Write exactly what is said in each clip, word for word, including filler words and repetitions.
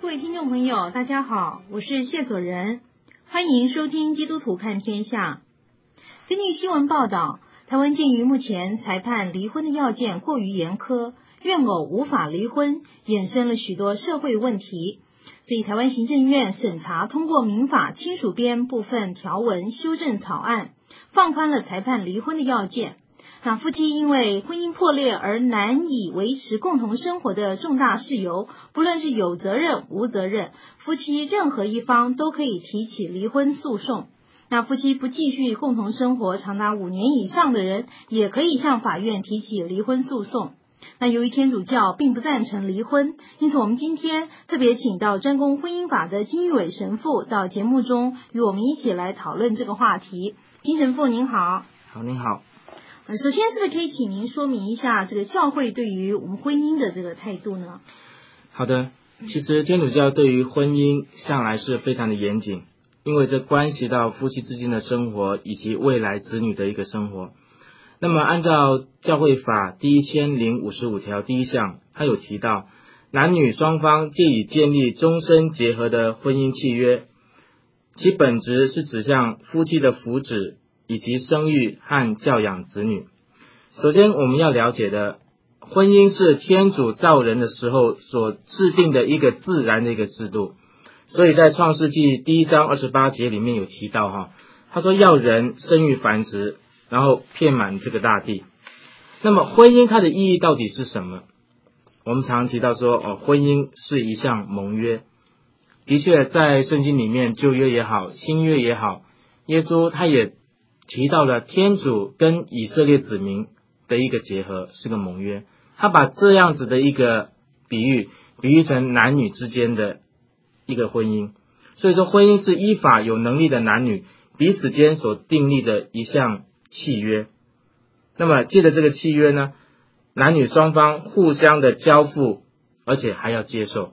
位听众朋友，大家好，我是谢佐仁，欢迎收听基督徒看天下。根据新闻报道，台湾鉴于目前裁判离婚的要件过于严苛，怨偶无法离婚，衍生了许多社会问题，所以台湾行政院审查通过民法亲属编部分条文修正草案，放宽了裁判离婚的要件。那夫妻因为婚姻破裂而难以维持共同生活的重大事由，不论是有责任无责任，夫妻任何一方都可以提起离婚诉讼。那夫妻不继续共同生活长达五年以上的人，也可以向法院提起离婚诉讼。那由于天主教并不赞成离婚，因此我们今天特别请到专攻婚姻法的金玉伟神父到节目中与我们一起来讨论这个话题。金神父您好。 好，您好。 首先是不是可以请您说明一下这个教会对于我们婚姻的这个态度呢？ 好的，其实天主教对于婚姻向来是非常的严谨，因为这关系到夫妻之间的生活以及未来子女的一个生活。那么按照教会法第一千零五十五条第一项，它有提到男女双方借以建立终身结合的婚姻契约，其本质是指向夫妻的福祉以及生育和教养子女。首先我们要了解的，婚姻是天主造人的时候所制定的一个自然的一个制度，所以在创世纪第一章二十八节里面有提到哈，他说要人生育繁殖，然后遍满这个大地。那么婚姻它的意义到底是什么？我们常常提到说哦，婚姻是一项盟约。的确在圣经里面，旧约也好，新约也好，耶稣他也提到了天主跟以色列子民的一个结合，是个盟约。他把这样子的一个比喻比喻成男女之间的一个婚姻，所以说婚姻是依法有能力的男女彼此间所订立的一项契约。那么借着这个契约呢，男女双方互相的交付，而且还要接受。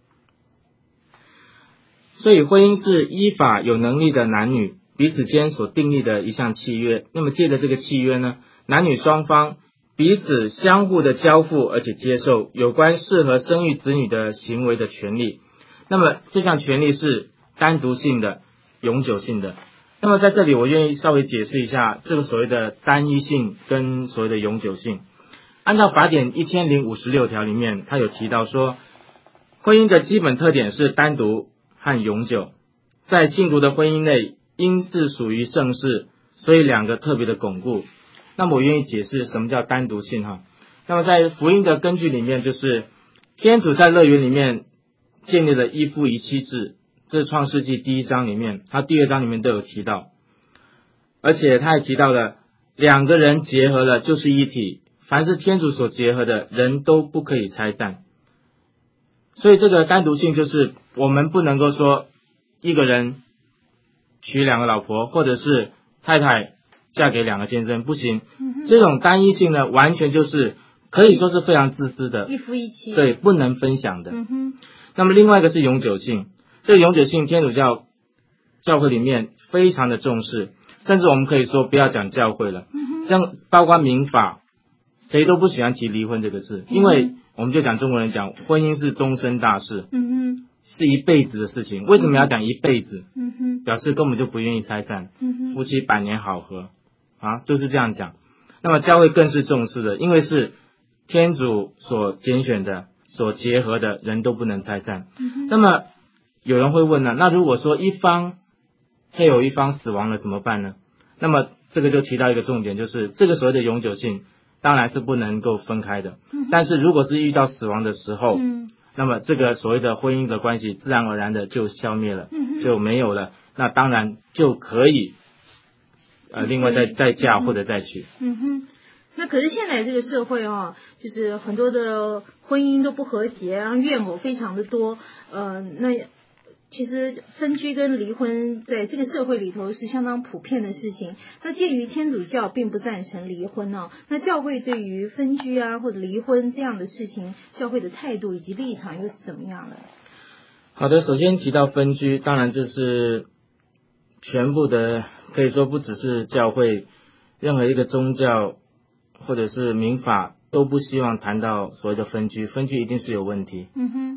所以婚姻是依法有能力的男女彼此间所订立的一项契约。那么借着这个契约呢，男女双方彼此相互的交付，而且接受有关适合生育子女的行为的权利。那么这项权利是单独性的、永久性的。那么在这里我愿意稍微解释一下这个所谓的单一性跟所谓的永久性。按照法典一千零五十六条里面，它有提到说，婚姻的基本特点是单独和永久，在信徒的婚姻内因是属于圣事，所以两个特别的巩固。那么我愿意解释什么叫单独性哈。那么在福音的根据里面，就是天主在乐园里面建立了一夫一妻制，这是创世纪第一章里面，他第二章里面都有提到，而且他也提到了两个人结合了就是一体，凡是天主所结合的人都不可以拆散。所以这个单独性就是我们不能够说一个人娶两个老婆，或者是太太嫁给两个先生，不行。这种单一性呢，完全就是可以说是非常自私的， 一夫一妻， 对，不能分享的。 嗯哼。 那么另外一个是永久性，这个永久性天主教教会里面非常的重视，甚至我们可以说不要讲教会了，像包括民法，谁都不喜欢提离婚这个字，因为我们就讲中国人讲婚姻是终身大事， 嗯哼， 是一辈子的事情。为什么要讲一辈子？ 嗯哼， 表示根本就不愿意拆散， 嗯哼， 夫妻百年好合啊，就是这样讲。那么教会更是重视的，因为是天主所拣选的、所结合的人都不能拆散。 嗯、 那么有人会问呢，那如果说一方配偶一方死亡了怎么办呢？那么这个就提到一个重点，就是这个所谓的永久性当然是不能够分开的， 嗯、 但是如果是遇到死亡的时候， 嗯， 那么这个所谓的婚姻的关系自然而然的就消灭了， 嗯、 就没有了，那当然就可以呃另外再再嫁或者再娶。 嗯哼。那可是现在这个社会哦，就是很多的婚姻都不和谐，然后怨偶非常的多，呃，那其实分居跟离婚在这个社会里头是相当普遍的事情。那鉴于天主教并不赞成离婚哦，那教会对于分居啊或者离婚这样的事情，教会的态度以及立场又是怎么样的？ 好的，首先提到分居，当然就是全部的，可以说不只是教会，任何一个宗教或者是民法都不希望谈到所谓的分居，分居一定是有问题。 嗯哼， 啊，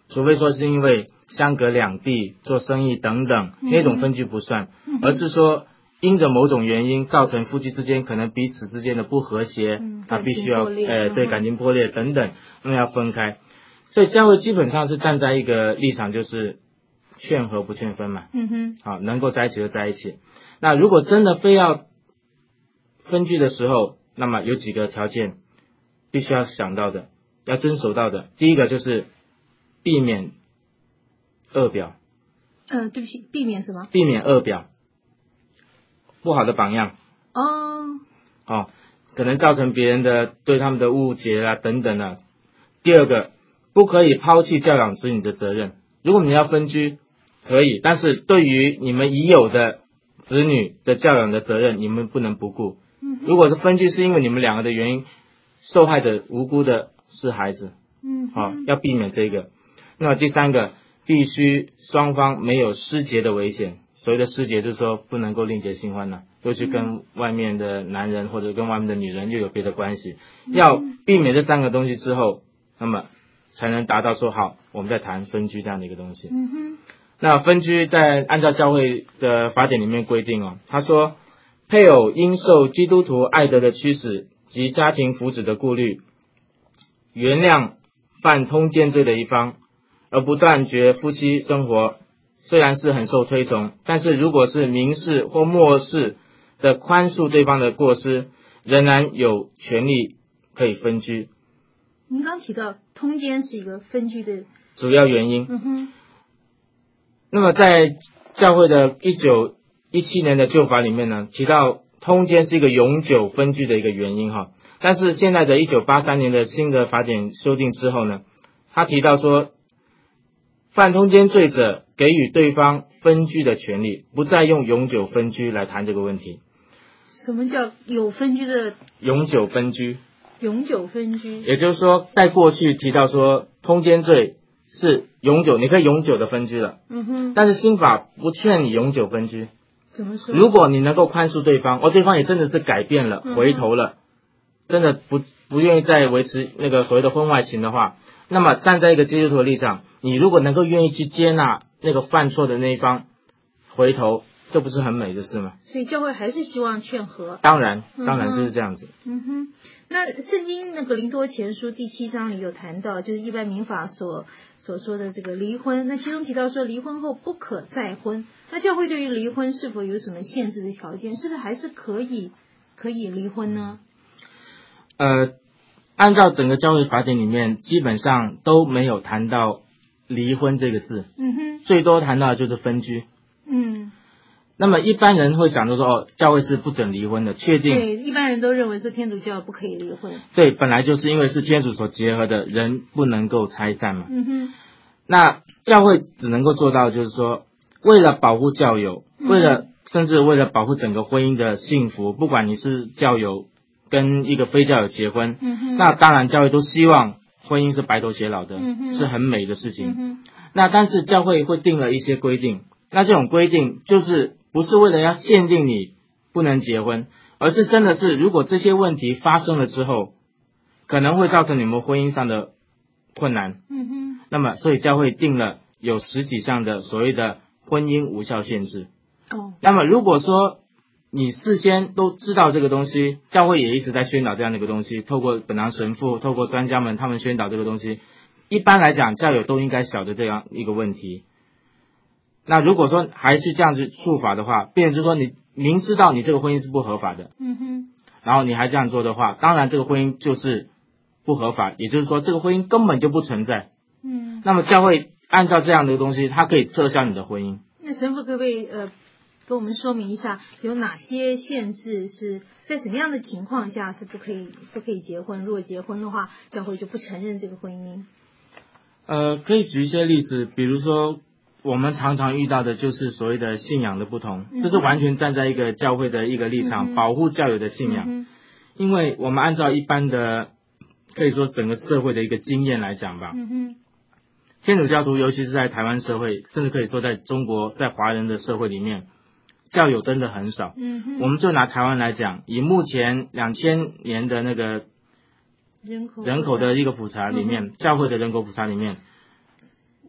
除非说是因为相隔两地做生意等等， 嗯、 那种分居不算， 嗯、 而是说因着某种原因造成夫妻之间可能彼此之间的不和谐， 嗯、 他必须要呃对感情破裂等等，那么要分开。所以教会基本上是站在一个立场，就是劝和不劝分嘛。 嗯哼， 好，能够在一起就在一起。那如果真的非要分居的时候，那么有几个条件必须要想到的，要遵守到的。第一个就是避免恶表。 呃，对不起，避免什么？ 避免恶表，不好的榜样。 哦。 哦，可能造成别人的对他们的误解啊等等啊。第二个，不可以抛弃教养子女的责任。如果你要分居，可以，但是对于你们已有的子女的教养的责任，你们不能不顾。 嗯、 如果是分居是因为你们两个的原因，受害者无辜的是孩子。 嗯， 好、哦，要避免这个。那么第三个，必须双方没有失节的危险。所谓的失节，就是说不能够另结新欢了，又去跟外面的男人或者跟外面的女人又有别的关系。要避免这三个东西之后，那么才能达到说好，我们在谈分居这样的一个东西。 嗯哼。 那分居在按照教会的法典里面规定哦，他说配偶应受基督徒爱德的驱使及家庭福祉的顾虑，原谅犯通奸罪的一方，而不断绝夫妻生活，虽然是很受推崇，但是如果是明示或漠视的宽恕对方的过失，仍然有权利可以分居。 您刚提到通奸是一个分居的主要原因。 嗯哼。 那么在教会的一九一七年的旧法里面呢，提到通奸是一个永久分居的一个原因哈。但是现在的一九八三年的新的法典修订之后呢，他提到说，犯通奸罪者给予对方分居的权利，不再用永久分居来谈这个问题。 什么叫有分居的？ 永久分居。 永久分居。 也就是说，在过去提到说通奸罪是永久，你可以永久的分居了。 嗯哼。 但是新法不劝你永久分居。 怎么说？ 如果你能够宽恕对方，哦，对方也真的是改变了， 嗯、 回头了，真的不不愿意再维持那个所谓的婚外情的话，那么站在一个基督徒的立场，你如果能够愿意去接纳那个犯错的那一方回头，这不是很美的事吗？ 所以教会还是希望劝和。 当然，当然就是这样子。 嗯哼。那圣经那个林多前书第七章里有谈到，就是一般民法所所说的这个离婚，那其中提到说离婚后不可再婚。那教会对于离婚是否有什么限制的条件？是不是还是可以可以离婚呢？ 呃，按照整个教会法典里面，基本上都没有谈到离婚这个字。 嗯哼。 最多谈到的就是分居。 嗯。 那么一般人会想着说，哦，教会是不准离婚的，确定。 对，一般人都认为说天主教不可以离婚。 对，本来就是因为是天主所结合的，人不能够拆散嘛。 嗯哼。 那教会只能够做到，就是说，为了保护教友，为了、嗯、甚至为了保护整个婚姻的幸福，不管你是教友跟一个非教友结婚， 嗯哼， 那当然教会都希望婚姻是白头偕老的， 嗯哼， 是很美的事情。 嗯哼， 那但是教会会定了一些规定，那这种规定就是不是为了要限定你不能结婚，而是真的是如果这些问题发生了之后，可能会造成你们婚姻上的困难。 嗯哼， 那么所以教会定了有十几项的所谓的婚姻无效限制。 哦， 那么如果说你事先都知道这个东西，教会也一直在宣导这样的一个东西，透过本堂神父，透过专家们他们宣导这个东西，一般来讲教友都应该晓得这样一个问题。那如果说还是这样子处罚的话，变成就是说你明知道你这个婚姻是不合法的， 嗯哼， 然后你还这样做的话，当然这个婚姻就是不合法，也就是说这个婚姻根本就不存在。 嗯， 那么教会按照这样的东西，它可以撤销你的婚姻。 那神父可不可以呃跟我们说明一下，有哪些限制是在什么样的情况下是不可以不可以结婚？如果结婚的话，教会就不承认这个婚姻。 呃，可以举一些例子，比如说我们常常遇到的就是所谓的信仰的不同， 嗯、 这是完全站在一个教会的一个立场， 嗯、 保护教友的信仰、 嗯。 因为我们按照一般的可以说整个社会的一个经验来讲吧， 嗯哼， 天主教徒尤其是在台湾社会，甚至可以说在中国在华人的社会里面，教友真的很少。 嗯哼， 我们就拿台湾来讲，以目前两千年的那个人口人口的一个普查里面、嗯、教会的人口普查里面，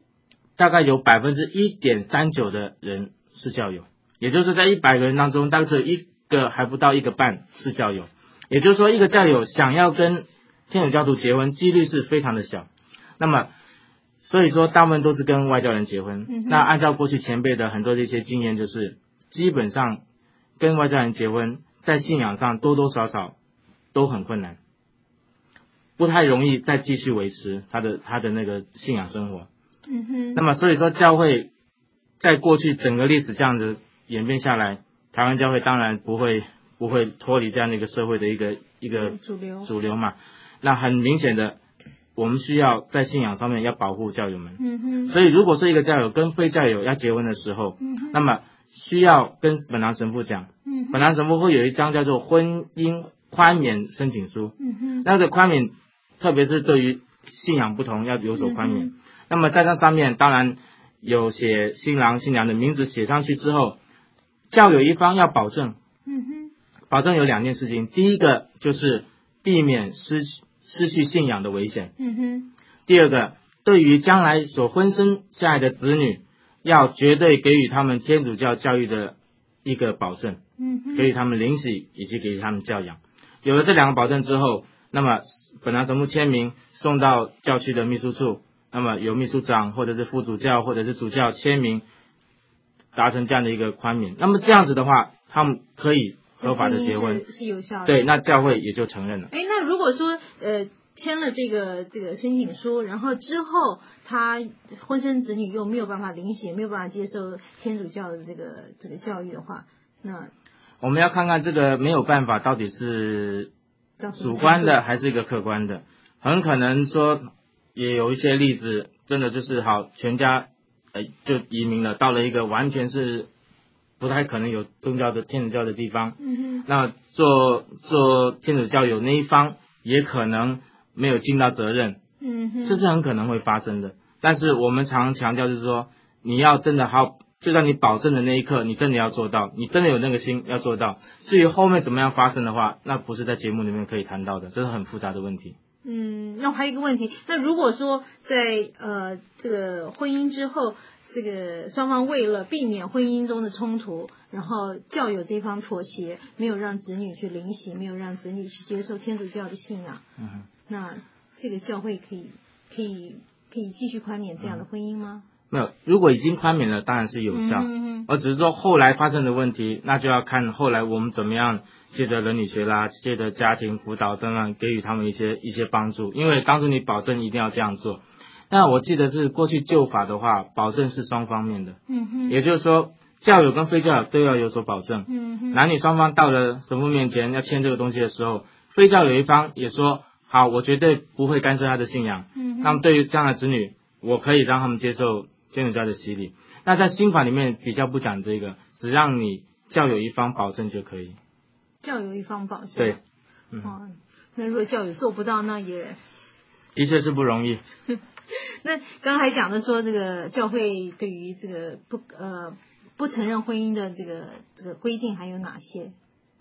大概有百分之一点三九的人是教友，也就是在一百个人当中，大概只有一个还不到一个半是教友。也就是说，一个教友想要跟天主教徒结婚，几率是非常的小。那么，所以说大部分都是跟外教人结婚。嗯、那按照过去前辈的很多的一些经验，就是基本上跟外教人结婚，在信仰上多多少少都很困难，不太容易再继续维持他的他的那个信仰生活。嗯哼。那么所以说，教会在过去整个历史这样子演变下来，台湾教会当然不会不会脱离这样的一个社会的一个一个主流主流嘛。那很明显的，我们需要在信仰上面要保护教友们。嗯哼。所以如果说一个教友跟非教友要结婚的时候，嗯哼，那么需要跟本堂神父讲。嗯哼。本堂神父会有一张叫做婚姻宽免申请书。嗯哼。那个宽免，特别是对于信仰不同要有所宽免。嗯、那么在这上面当然有写新郎新娘的名字写上去之后，教友一方要保证。嗯哼。保证有两件事情，第一个就是避免失失去信仰的危险。嗯哼。第二个，对于将来所婚生下来的子女，要绝对给予他们天主教教育的一个保证。嗯哼。给予他们灵洗以及给予他们教养。有了这两个保证之后，那么本堂神父签名送到教区的秘书处，那么由秘书长或者是副主教或者是主教签名，达成这样的一个宽免。那么这样子的话，他们可以合法的结婚是, 是有效的。 对，那教会也就承认了。 哎，那如果说呃签了这个这个申请书，然后之后他婚生子女又没有办法领洗，没有办法接受天主教的这个这个教育的话，那我们要看看这个没有办法到底是主观的还是一个客观的。很可能说也有一些例子，真的就是好全家呃就移民了，到了一个完全是不太可能有宗教的天主教的地方。嗯哼。那做做天主教友那一方也可能没有尽到责任。嗯哼。这是很可能会发生的。但是我们常强调就是说，你要真的好，就在你保证的那一刻，你真的要做到，你真的有那个心要做到。至于后面怎么样发生的话，那不是在节目里面可以谈到的，这是很复杂的问题。 嗯，那我还有一个问题，那如果说在呃这个婚姻之后，这个双方为了避免婚姻中的冲突，然后教友这方妥协，没有让子女去领洗，没有让子女去接受天主教的信仰，嗯，那这个教会可以可以可以继续宽免这样的婚姻吗？ 嗯，没有，如果已经宽免了，当然是有效。嗯，而只是说后来发生的问题，那就要看后来我们怎么样借着伦理学啦，借着家庭辅导等等，给予他们一些一些帮助。因为当初你保证一定要这样做，那我记得是过去旧法的话，保证是双方面的。嗯哼。也就是说，教友跟非教友都要有所保证。嗯哼。男女双方到了神父面前要签这个东西的时候，非教友一方也说好，我绝对不会干涉他的信仰。嗯。那么对于这样的子女，我可以让他们接受天主教的洗礼。那在新法里面比较不讲这个，只让你教友一方保证就可以。 教友一方保证。 对。 嗯。哦，那如果教友做不到，那也的确是不容易。 那刚才讲的说，这个教会对于这个不呃不承认婚姻的这个这个规定还有哪些？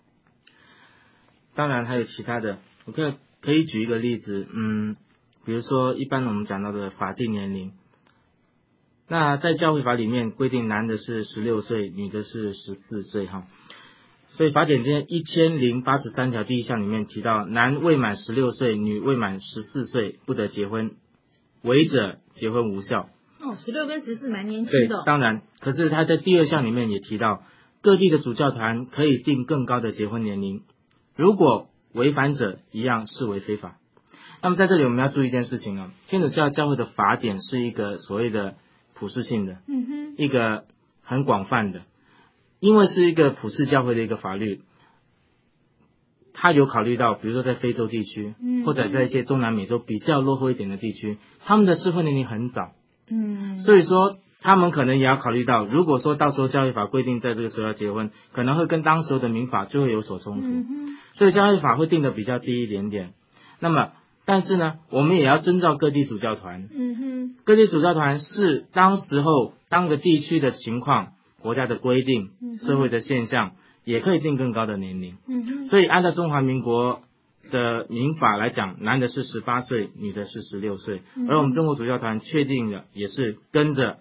当然还有其他的，我可以可以举一个例子，嗯，比如说一般我们讲到的法定年龄。那在教会法里面规定，男的是十六岁，女的是十四岁哈。所以法典这一千零八十三条第一项里面提到，男未满十六岁，女未满十四岁不得结婚，违者结婚无效。 哦，十六跟十四蛮年轻的。 对，当然，可是他在第二项里面也提到，各地的主教团可以定更高的结婚年龄，如果违反者一样视为非法。那么在这里我们要注意一件事情啊，天主教教会的法典是一个所谓的普世性的，嗯哼，一个很广泛的，因为是一个普世教会的一个法律，他有考虑到比如说在非洲地区，嗯，或者在一些中南美洲比较落后一点的地区，他们的适婚年龄很早，嗯，所以说他们可能也要考虑到，如果说到时候教会法规定在这个时候要结婚，可能会跟当时的民法就会有所冲突，嗯，所以教会法会定的比较低一点点。那么但是呢，我们也要遵照各地主教团，嗯哼，各地主教团是当时候当个地区的情况、国家的规定、社会的现象，也可以定更高的年龄。嗯哼，所以按照中华民国的民法来讲，男的是十八岁，女的是十六岁，而我们中国主教团确定的也是跟着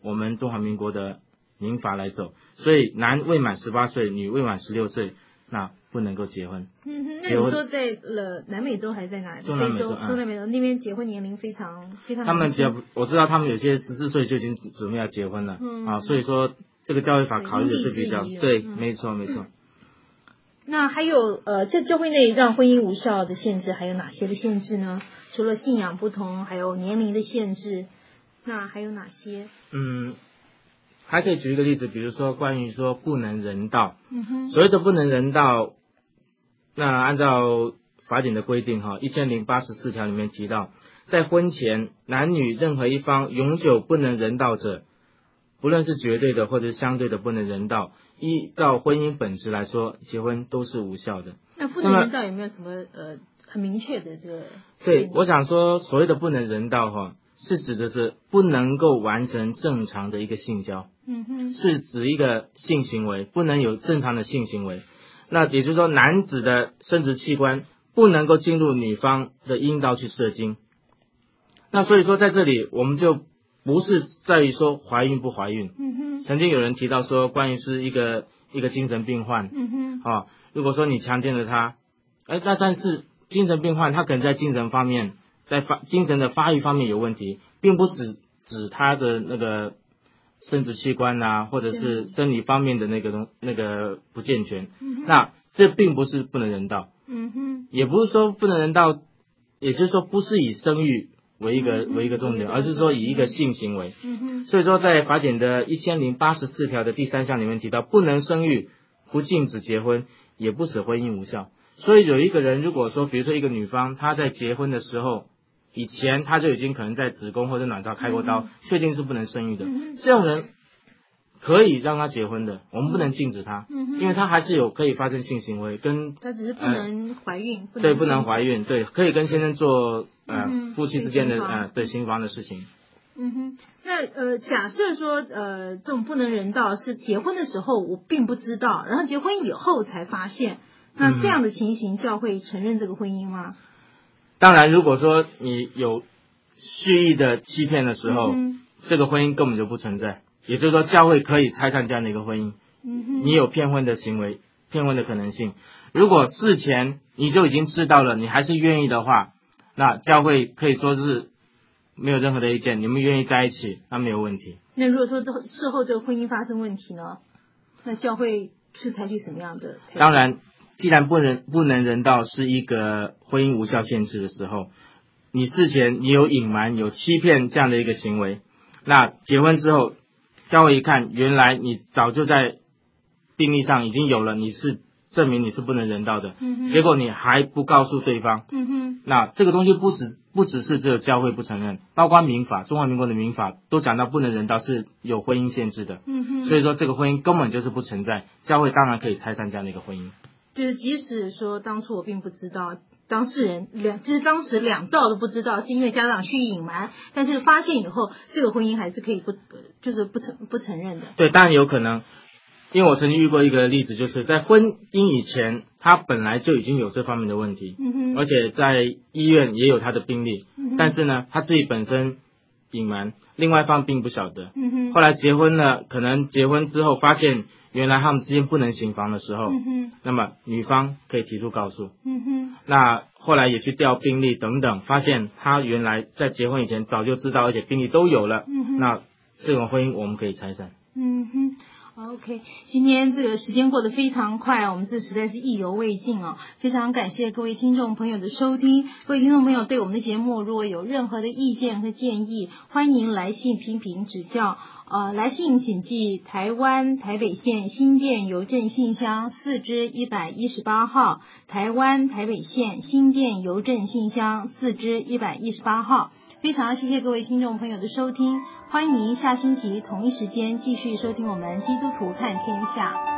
我们中华民国的民法来走，所以男未满十八岁，女未满十六岁，那不能够结婚。 嗯哼，那你说在了南美洲还是在哪里？ 中南美洲， 非洲、中南美洲那边结婚年龄非常非常。 他们比较，我知道他们有些十四岁就已经准备要结婚了，嗯、啊，所以说这个教会法考虑的是比较对，嗯、没错没错。 那还有呃，在教会内让婚姻无效的限制还有哪些的限制呢？除了信仰不同，还有年龄的限制，那还有哪些？ 嗯。还可以举一个例子，比如说关于说不能人道， 嗯哼， 所谓的不能人道，那按照法典的规定哈，一千零八十四条里面提到，在婚前男女任何一方永久不能人道者，不论是绝对的或者相对的不能人道，依照婚姻本质来说，结婚都是无效的。 那不能人道有没有什么呃很明确的这个？ 对，我想说所谓的不能人道哈，是指的是不能够完成正常的一个性交。 嗯哼， 是指一个性行为不能有正常的性行为，那也就是说男子的生殖器官不能够进入女方的阴道去射精。那所以说在这里我们就不是在于说怀孕不怀孕。 嗯哼， 曾经有人提到说关于是一个一个精神病患， 嗯哼， 啊，如果说你强奸了他，哎，那但是精神病患他可能在精神方面，在发精神的发育方面有问题，并不是指他的那个生殖器官啊，或者是生理方面的那个东那个不健全， 嗯、 那这并不是不能人道， 嗯哼， 也不是说不能人道，也就是说不是以生育为一个、嗯、为一个重点，而是说以一个性行为。 嗯哼， 所以说在法典的一千零八十四条的第三项里面提到，不能生育，不禁止结婚，也不使婚姻无效。所以有一个人如果说，比如说一个女方，她在结婚的时候，以前他就已经可能在子宫或者卵巢开过刀，确、嗯、定是不能生育的、嗯。这种人可以让他结婚的，我们不能禁止他，嗯、因为他还是有可以发生性行为，跟他只是不能怀孕， 呃、对，不能怀孕，对，可以跟先生做呃、 嗯、 夫妻之间的呃对行房的事情。 嗯哼，那呃，假设说呃这种不能人道是结婚的时候我并不知道，然后结婚以后才发现，那这样的情形，教会承认这个婚姻吗？ 当然，如果说你有蓄意的欺骗的时候、嗯，这个婚姻根本就不存在。也就是说，教会可以拆散这样的一个婚姻。 嗯哼， 你有骗婚的行为，骗婚的可能性。如果事前你就已经知道了，你还是愿意的话，那教会可以说是没有任何的意见，你们愿意在一起，那没有问题。 那如果说事后这个婚姻发生问题呢？那教会是采取什么样的？ 当然。既然不能不能人道是一个婚姻无效限制的时候，你事前你有隐瞒有欺骗这样的一个行为，那结婚之后教会一看，原来你早就在病历上已经有了，你是证明你是不能人道的、 嗯、 结果你还不告诉对方、 嗯、哼， 那这个东西不只不只是这个教会不承认，包括民法中华民国的民法都讲到不能人道是有婚姻限制的、 嗯、哼， 所以说这个婚姻根本就是不存在，教会当然可以拆散这样的一个婚姻。 就是即使说当初我并不知道，当事人两就是当时两道都不知道，是因为家长蓄意隐瞒，但是发现以后，这个婚姻还是可以不就是不承不承认的。 对，当然有可能，因为我曾经遇过一个例子，就是在婚姻以前，他本来就已经有这方面的问题， 嗯哼， 而且在医院也有他的病历、 嗯， 但是呢，他自己本身隐瞒，另外一方并不晓得。 嗯哼， 后来结婚了，可能结婚之后发现。原来他们之间不能行房的时候、 嗯、 那么女方可以提出告诉、 嗯、哼， 那后来也去调病历等等，发现他原来在结婚以前早就知道，而且病历都有了、 嗯、 那这种婚姻我们可以拆散。 嗯哼，OK， 今天这个时间过得非常快，我们这实在是意犹未尽哦，非常感谢各位听众朋友的收听。各位听众朋友对我们的节目如果有任何的意见和建议，欢迎来信批评指教。呃，来信请寄台湾台北县新店邮政信箱四支一百一十八号，台湾台北县新店邮政信箱四支一百一十八号。非常谢谢各位听众朋友的收听，欢迎您下星期同一时间继续收听我们基督徒看天下。